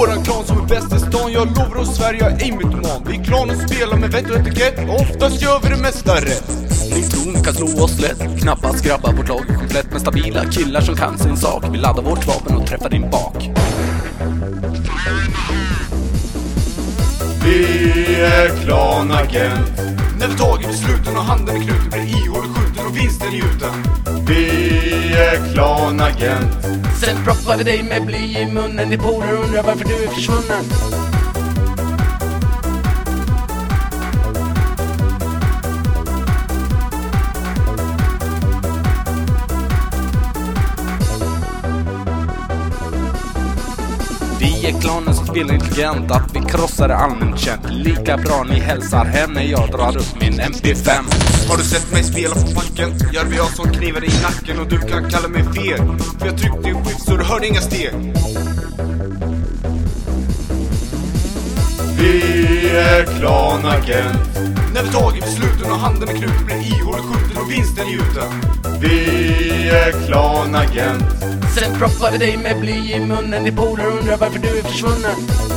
våran klan som är bäst i stan. Jag lovar oss Sverige, jag är ej mytoman. Vi är klanen spelar med vett och etikett. Oftast gör vi det mesta rätt. Ni tror ni kan slå oss lätt. Knappast grabbar, vårt lag är komplett med stabila killar som kan sin sak. Vi laddar vårt vapen och träffar din bak. Vi är klanagent. När vi tagit besluten och handen är knuten blir ihållet skjuten och vinsten gjuten. Vi är klanagent. Sen proppar vi dig med bly i munnen. Din polare undrar varför du är försvunnen. Vi är klanen som spelar intelligent. Att vi krossar är allmänt känt. Lika bra ni hälsar hem när jag drar upp min MP5. Har du sett mig spela på packen? Gör vi jag som knivar i nacken. Och du kan kalla mig feg, för jag tryckte i skift så du hörde inga steg. Vi är klanagent. När vi tagit besluten och handen är knuten blir ihållet skjuten och vinsten gjuten. Vi är klanagent. Sen proppar vi dig med bly i munnen. Din polare undrar varför du är försvunnen.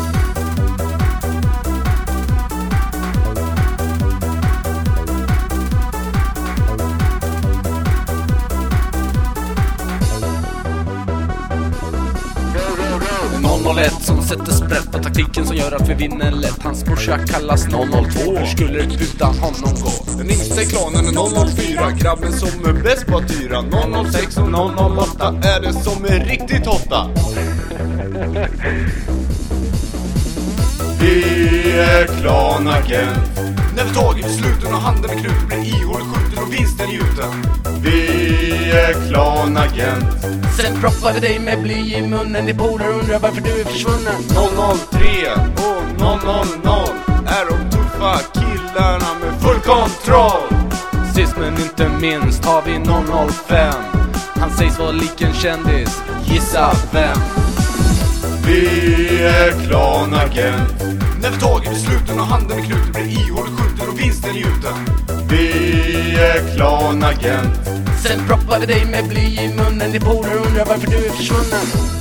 Som sätter sprätt på taktiken som gör att vi vinner lätt. Hans morsa kallas 002. Hur skulle det utan honom gå? Den yngsta i klanen är 004. Grabben som är bäst på att hyra. 006 och 008 är det som är riktigt hotta. Vi är klanagent. När vi tagit besluten och handen är knuten blir ihållet skjuten och vinsten gjuten. Vi är klanagent. Sen proppar vi dig med bly i munnen. Din polare undrar varför du är försvunnen. 003 och 000 är de tuffa killarna med full kontroll. Sist men inte minst har vi 005. Han sägs vara lik en kändis. Gissa vem? Vi är klanagent. När vi tagit besluten och handen är knuten blir ihållet skjuten och vinsten gjuten. Vi är klanagent. Sen proppar vi dig med bly i munnen. Din polare undrar varför du är försvunnen.